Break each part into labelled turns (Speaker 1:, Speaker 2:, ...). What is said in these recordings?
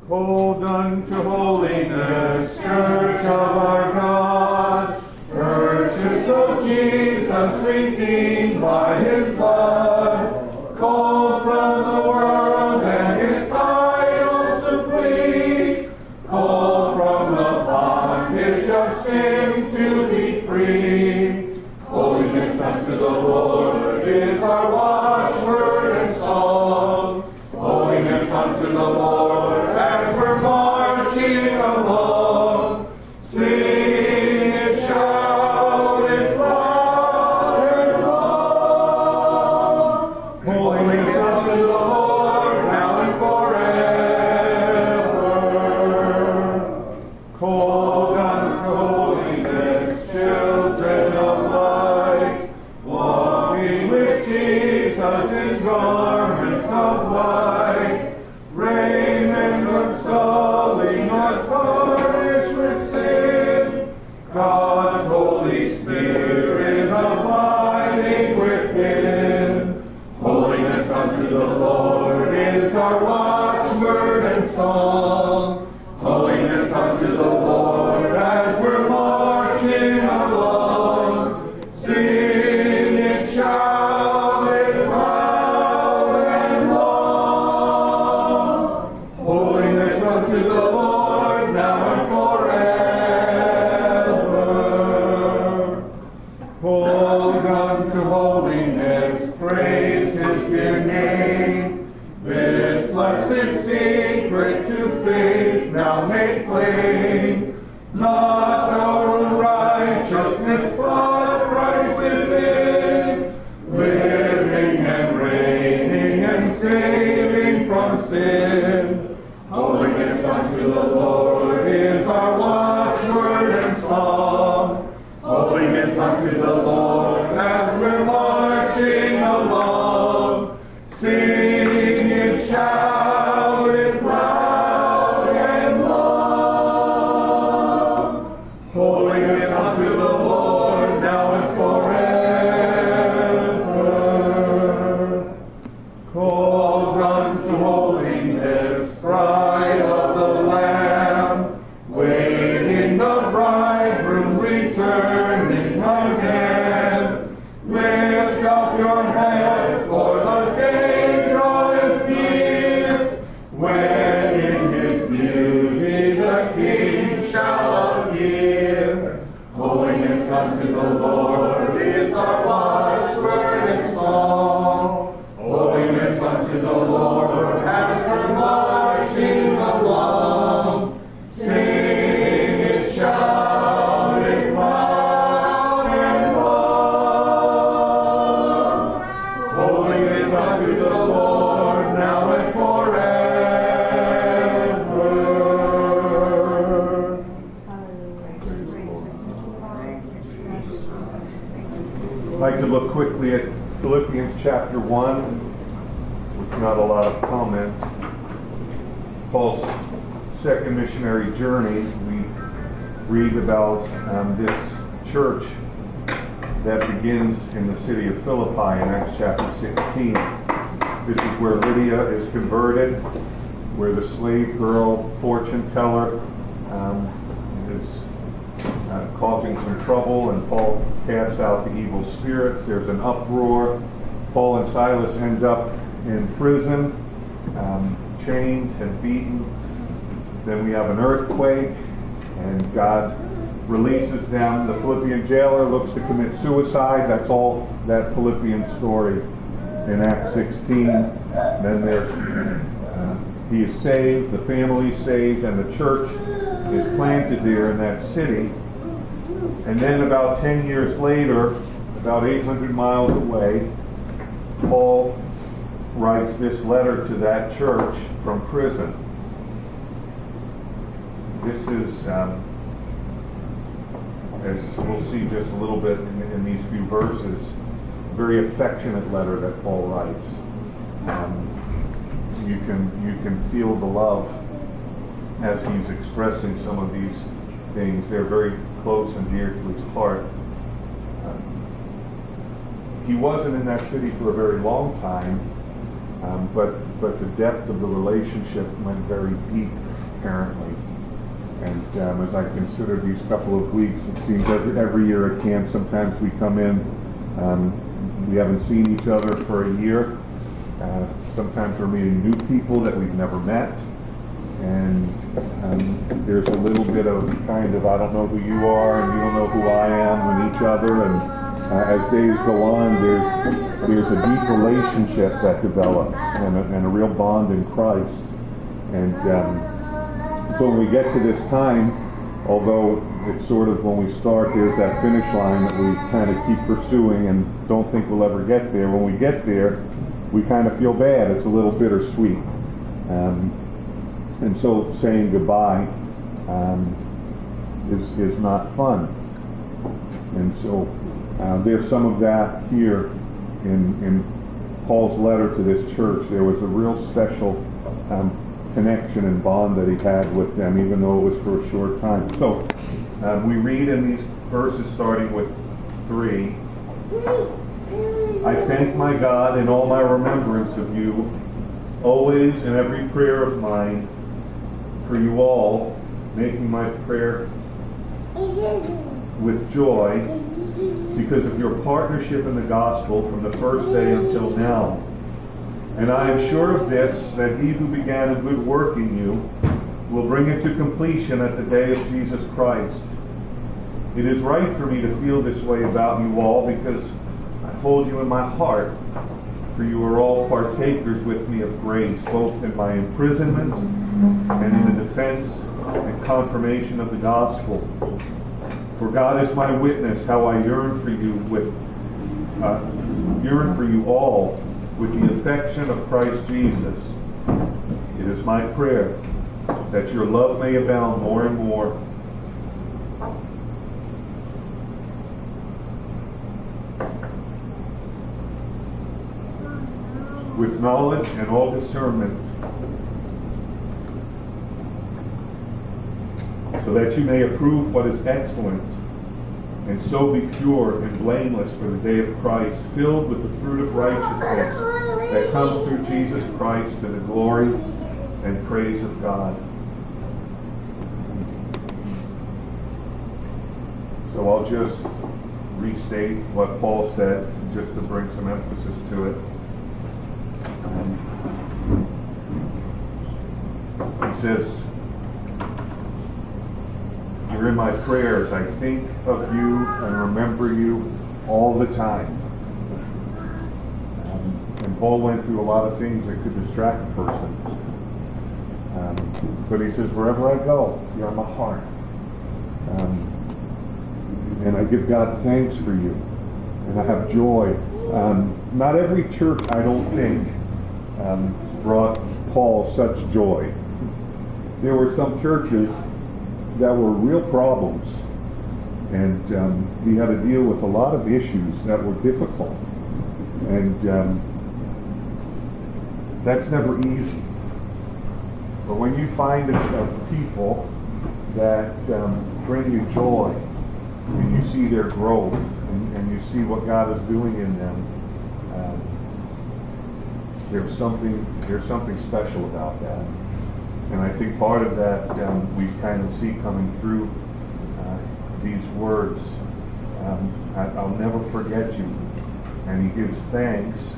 Speaker 1: Hold unto holiness, Church of our God, purchase of Jesus, redeemed by his blood, called from the world and its idols to flee, called from the bondage of sin to be free. Holiness unto the Lord is our watchword and song. Holiness unto the Lord as we're marching along. Sing it, shout it loud and long. Holiness unto the Lord now and forever. Called unto holiness, children of light, walking with Jesus in garments of white, raiment unsullied, not tarnished with sin, God's Holy Spirit abiding within. Holiness unto the Lord is our watchword and song. Holiness unto the Lord as we're marching along. Sing it, shout it loud and long. Holiness unto the Lord now and forever. Hold unto holiness, praise his dear name. This blessed secret to faith now make plain. Not our own righteousness, but Christ within, living and reigning and saving from sin. Holiness unto the Lord is our watchword and song. Holiness unto the Lord as we're marching along. Sing it, shout it loud and long. Holiness unto the Lord now and forever. Called unto holiness, bride of the Lamb, waiting the bridegroom's returning again. Lift up your heads, for the day draweth near, when in his beauty the King shall appear. Holiness unto the Lord is our watchword and song. Holiness unto the Lord as we're marching along. Sing it, shout it loud and long. Holiness unto the Lord now and forever.
Speaker 2: I'd like to look quickly at Philippians chapter 1, with not a lot of comment. Paul's second missionary journey. We read about this church that begins in the city of Philippi in Acts chapter 16. This is where Lydia is converted, where the slave girl, fortune teller, is causing some trouble, and Paul casts out the evil spirits. There's an uproar. Paul and Silas end up in prison, chained and beaten. Then we have an earthquake, and God releases them. The Philippian jailer looks to commit suicide. That's all that Philippian story in Acts 16. Then there's he is saved, the family is saved, and the church is planted there in that city. And then about 10 years later, about 800 miles away, Paul writes this letter to that church from prison. This is, as we'll see just a little bit in these few verses, a very affectionate letter that Paul writes. You can feel the love as he's expressing some of these things. They're very close and dear to his heart. He wasn't in that city for a very long time, but but the depth of the relationship went very deep, apparently. And as I consider these couple of weeks, it seems every year at camp, sometimes we come in, we haven't seen each other for a year. Sometimes we're meeting new people that we've never met. And there's a little bit of kind of, I don't know who you are and you don't know who I am with each other. And as days go on, there's a deep relationship that develops and a real bond in Christ. And so when we get to this time, although it's sort of when we start, there's that finish line that we kind of keep pursuing and don't think we'll ever get there. When we get there, we kind of feel bad. It's a little bittersweet. And so saying goodbye is not fun. And so there's some of that here in Paul's letter to this church. There was a real special connection and bond that he had with them, even though it was for a short time. So we read in these verses starting with 3, I thank my God in all my remembrance of you, always in every prayer of mine, for you all, making my prayer with joy because of your partnership in the gospel from the first day until now. And I am sure of this, that he who began a good work in you will bring it to completion at the day of Jesus Christ. It is right for me to feel this way about you all because I hold you in my heart, for you are all partakers with me of grace, both in my imprisonment and in the defense and confirmation of the gospel. For God is my witness how I yearn for you all with the affection of Christ Jesus. It is my prayer that your love may abound more and more with knowledge and all discernment, so that you may approve what is excellent, and so be pure and blameless for the day of Christ, filled with the fruit of righteousness that comes through Jesus Christ to the glory and praise of God. So I'll just restate what Paul said, just to bring some emphasis to it. He says, you're in my prayers. I think of you and remember you all the time. And Paul went through a lot of things that could distract a person. But he says, wherever I go, you're in my heart. And I give God thanks for you. And I have joy. Not every church, I don't think, brought Paul such joy. There were some churches that were real problems, and he had to deal with a lot of issues that were difficult, and that's never easy. But when you find people that bring you joy, and you see their growth, and you see what God is doing in them, there's something special about that. And I think part of that we kind of see coming through these words. I'll never forget you. And he gives thanks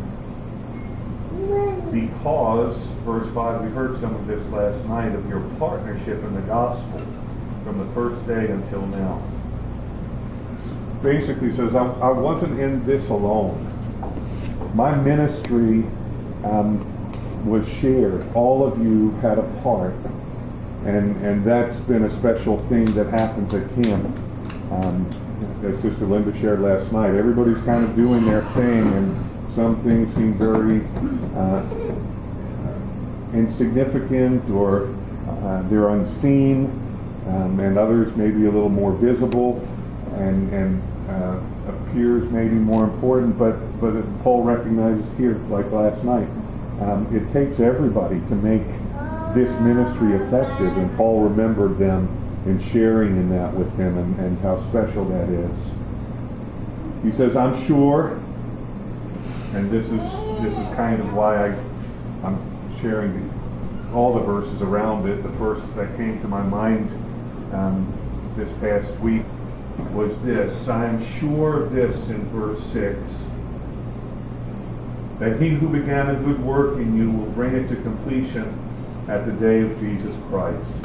Speaker 2: because, verse 5, we heard some of this last night, of your partnership in the gospel from the first day until now. Basically says, I wasn't in this alone. My ministry was shared. All of you had a part, and that's been a special thing that happens at camp. As Sister Linda shared last night, everybody's kind of doing their thing, and some things seem very insignificant, or they're unseen, and others maybe a little more visible, and appears maybe more important, but Paul recognizes here, like last night, it takes everybody to make this ministry effective, and Paul remembered them and sharing in that with him, and how special that is. He says, I'm sure, and this is kind of why I'm sharing all the verses around it. The first that came to my mind this past week was this: I am sure of this in verse 6, that he who began a good work in you will bring it to completion at the day of Jesus Christ.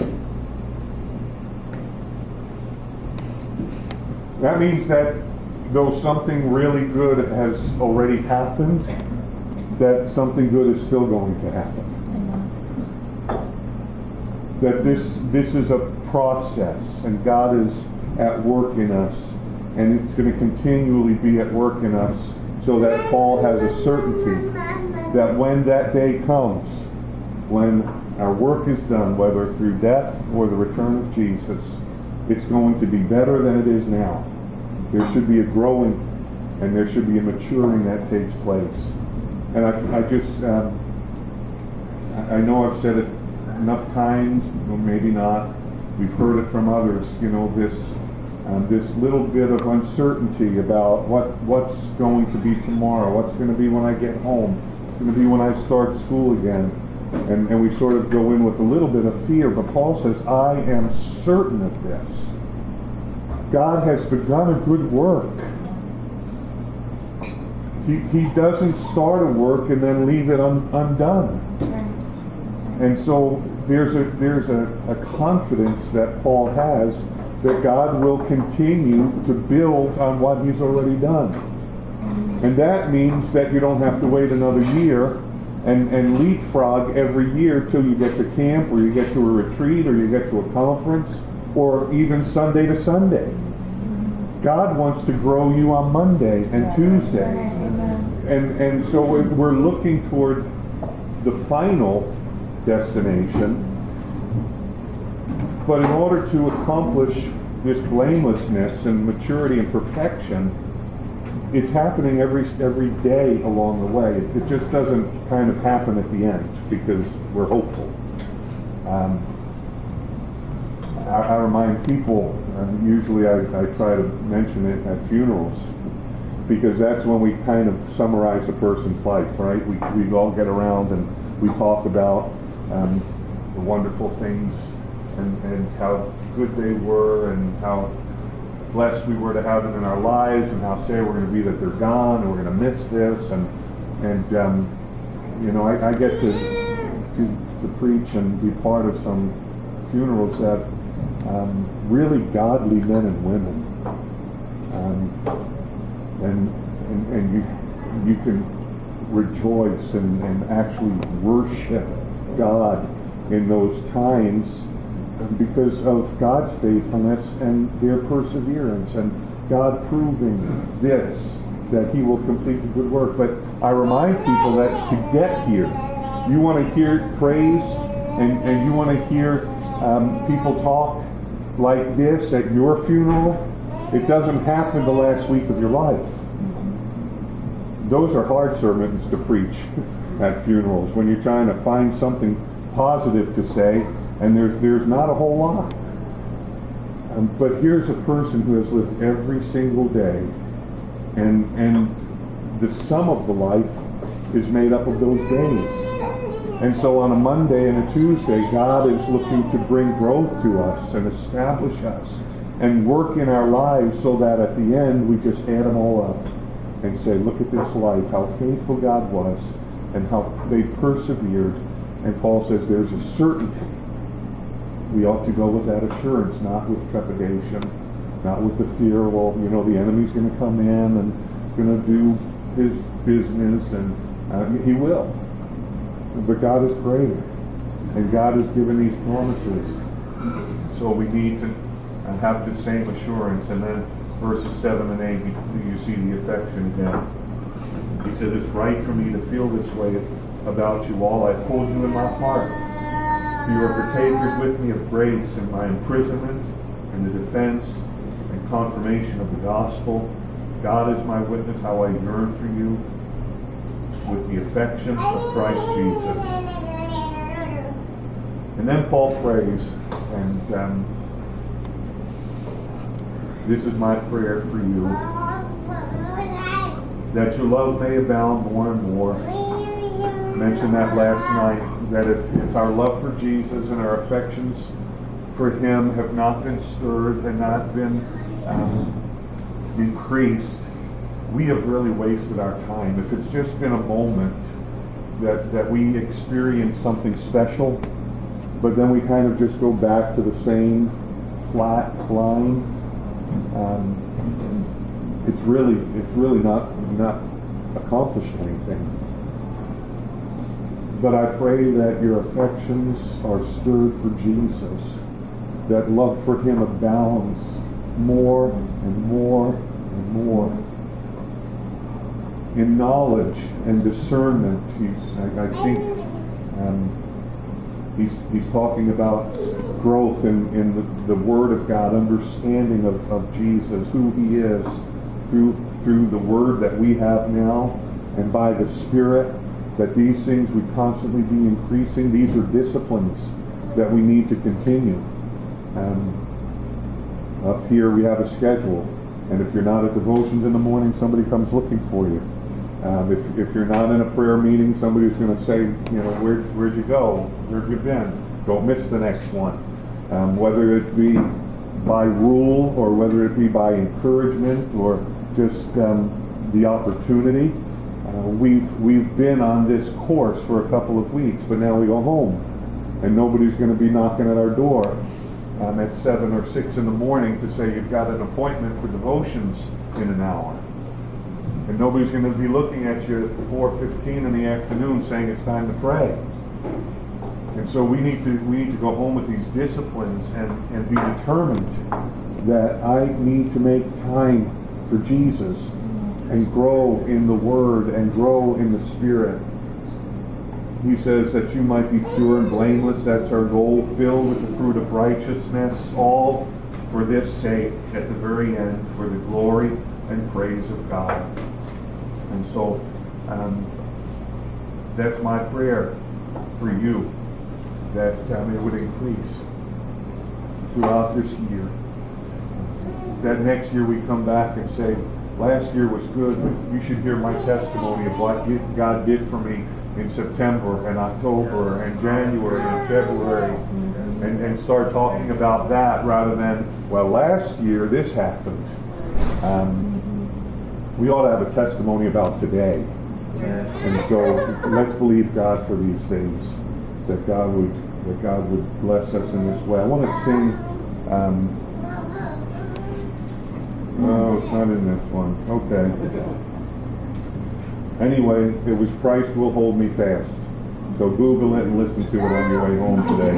Speaker 2: That means that though something really good has already happened, that something good is still going to happen. That this is a process, and God is at work in us, and it's going to continually be at work in us, so that Paul has a certainty that when that day comes, when our work is done, whether through death or the return of Jesus, it's going to be better than it is now. There should be a growing and there should be a maturing that takes place. And I know I've said it enough times, or maybe not. We've heard it from others, this little bit of uncertainty about what's going to be tomorrow, what's going to be when I get home, what's going to be when I start school again. And we sort of go in with a little bit of fear, but Paul says, I am certain of this. God has begun a good work. He doesn't start a work and then leave it undone. And so there's a confidence that Paul has that God will continue to build on what he's already done. And that means that you don't have to wait another year and leapfrog every year till you get to camp, or you get to a retreat, or you get to a conference, or even Sunday to Sunday. God wants to grow you on Monday and Tuesday. And so we're looking toward the final destination. But in order to accomplish this blamelessness and maturity and perfection, it's happening every day along the way. It just doesn't kind of happen at the end because we're hopeful. I remind people, usually I try to mention it at funerals, because that's when we kind of summarize a person's life, right? We all get around and we talk about the wonderful things and how good they were and how blessed we were to have them in our lives, and how sad we're going to be that they're gone and we're going to miss this. I get to preach and be part of some funerals that really godly men and women, and you can rejoice and actually worship God in those times because of God's faithfulness and their perseverance, and God proving this, that he will complete the good work. But I remind people that to get here, you want to hear praise and you want to hear people talk like this at your funeral. It doesn't happen the last week of your life. Those are hard sermons to preach at funerals, when you're trying to find something positive to say, and there's not a whole lot. But here's a person who has lived every single day, and the sum of the life is made up of those days. And so on a Monday and a Tuesday, God is looking to bring growth to us and establish us and work in our lives, so that at the end we just add them all up and say, look at this life, how faithful God was and how they persevered. And Paul says there's a certainty. We ought to go with that assurance, not with trepidation, not with the fear, well, the enemy's going to come in and going to do his business, and he will. But God is greater, and God has given these promises. So we need to have the same assurance. And then verses 7 and 8, you see the affection again. He said, it's right for me to feel this way about you all. I hold you in my heart. You are partakers with me of grace in my imprisonment, in the defense and confirmation of the gospel. God is my witness how I yearn for you with the affection of Christ Jesus. And then Paul prays, and this is my prayer for you, that your love may abound more and more mentioned that last night, that if our love for Jesus and our affections for Him have not been stirred and not been increased, we have really wasted our time. If it's just been a moment that we experience something special, but then we kind of just go back to the same flat line, it's really not accomplished anything. But I pray that your affections are stirred for Jesus, that love for Him abounds more and more and more. In knowledge and discernment, I think he's talking about growth in the Word of God, understanding of Jesus, who He is, through the Word that we have now, and by the Spirit, that these things would constantly be increasing. These are disciplines that we need to continue. Up here we have a schedule, and if you're not at devotions in the morning, somebody comes looking for you. If you're not in a prayer meeting, somebody's going to say, where'd you go? Where have you been? Don't miss the next one. Whether it be by rule or whether it be by encouragement or just the opportunity. We've been on this course for a couple of weeks, but now we go home, and nobody's going to be knocking at our door at 7 or 6 in the morning to say you've got an appointment for devotions in an hour. And nobody's going to be looking at you at 4:15 in the afternoon saying it's time to pray. And so we need to go home with these disciplines and be determined that I need to make time for Jesus and grow in the Word and grow in the Spirit. He says that you might be pure and blameless. That's our goal, filled with the fruit of righteousness, all for this sake, at the very end, for the glory and praise of God. And so that's my prayer for you, that it would increase throughout this year. That next year we come back and say, last year was good. You should hear my testimony of what God did for me in September and October and January and February, and start talking about that rather than, well, last year this happened. We ought to have a testimony about today. And so let's believe God for these things, that God would bless us in this way. I want to sing. No, it's not in this one. Okay. Anyway, it was Christ Will Hold Me Fast. So Google it and listen to it on your way home today.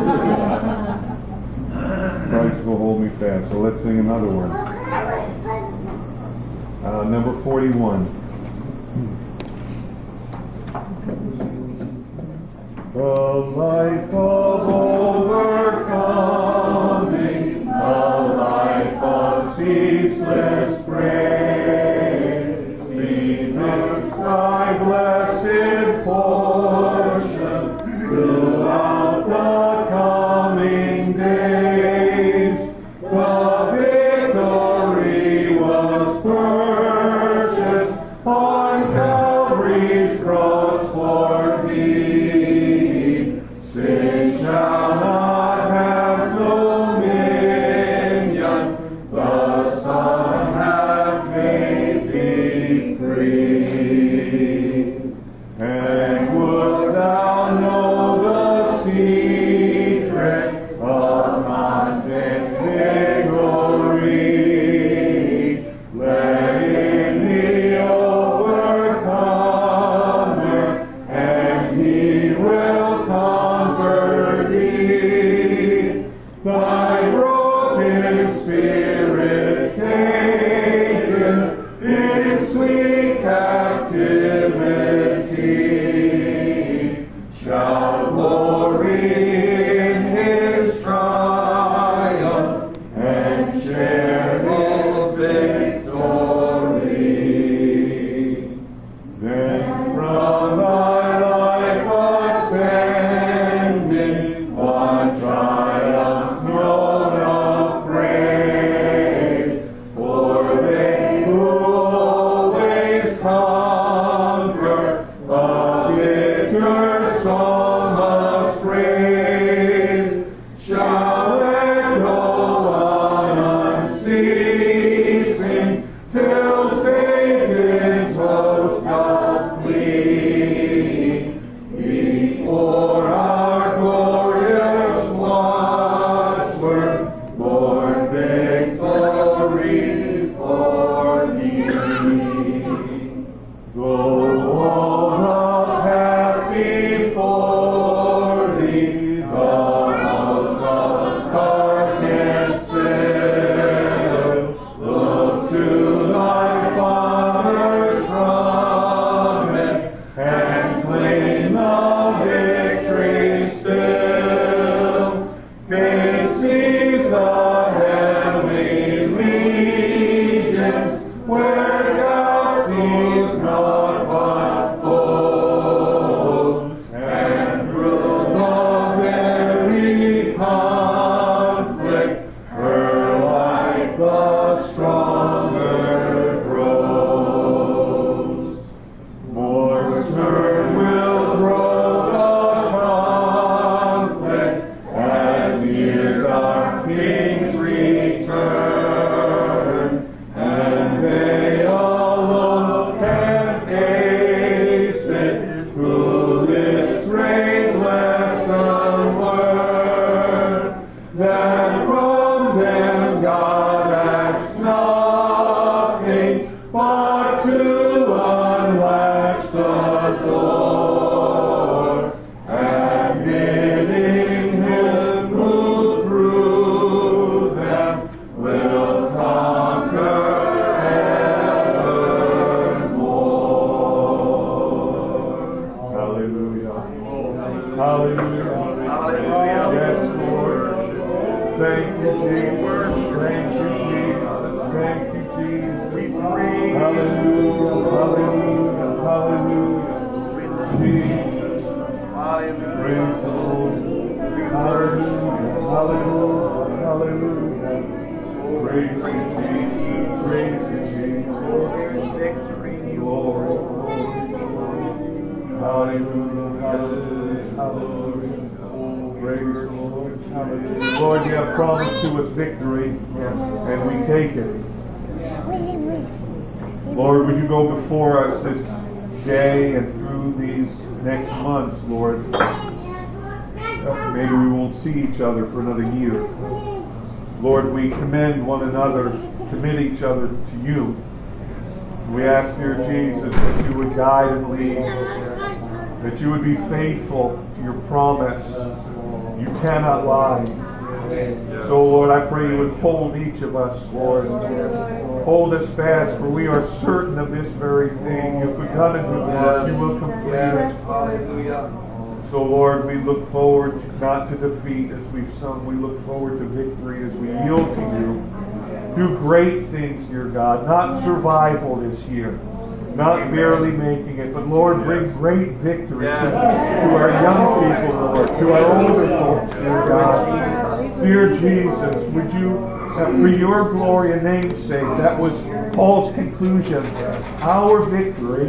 Speaker 2: Christ Will Hold Me Fast. So let's sing another one. Number 41. The life of overcoming, the life of ceaseless praise, be this thy blessed portion throughout the coming days. The victory was purchased on Calvary's cross for thee. Sin shall Thank you, Jesus. Thank you, Jesus. Thank you, Jesus. Hallelujah. Hallelujah. Hallelujah. Jesus. Praise the Lord. Hallelujah. Hallelujah. Hallelujah. Praise you, Jesus. Praise you, Jesus. Glory. Hallelujah. Hallelujah. Hallelujah. Praise the Lord. Hallelujah. Lord, you have promised to us victory, and we take it. Lord, would you go before us this day and through these next months, Lord? Maybe we won't see each other for another year. Lord, we commend one another, commit each other to you. We ask, dear Jesus, that you would guide and lead, that you would be faithful to your promise. You cannot lie. So, Lord, I pray you would hold each of us, Lord. Hold us fast, for we are certain of this very thing. You've begun a good work, you will complete it. Hallelujah. So, Lord, we look forward not to defeat as we've sung. We look forward to victory as we yield to you. Do great things, dear God. Not survival this year. Not barely making it, but Lord, bring great victory to our young people, Lord, to our older folks, dear God. Dear Jesus, would you, for your glory and name's sake, that was Paul's conclusion, our victory,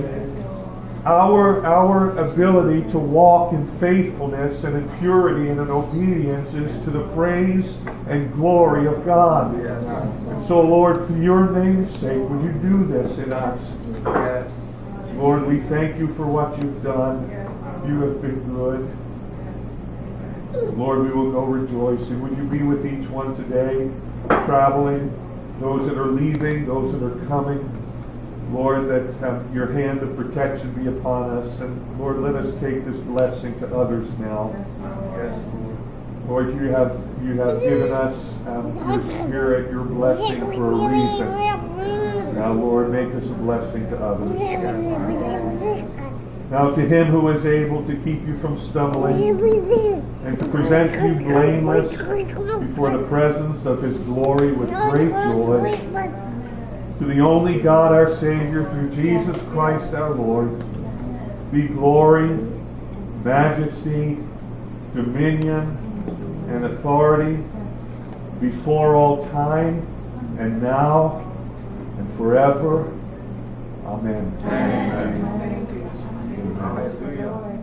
Speaker 2: our ability to walk in faithfulness and in purity and in obedience is to the praise and glory of God. And so, Lord, for your name's sake, would you do this in us? Lord, we thank you for what you've done. You have been good. Lord, we will go rejoicing. Would you be with each one today, traveling, those that are leaving, those that are coming. Lord, that your hand of protection be upon us. And Lord, let us take this blessing to others now. Yes, Lord, you have given us your Spirit, your blessing for a reason. Now, Lord, make us a blessing to others. Now, to him who is able to keep you from stumbling and to present you blameless before the presence of his glory with great joy, to the only God our Savior through Jesus Christ our Lord, be glory, majesty, dominion, and authority before all time and now and forever. Amen. Amen. Amen.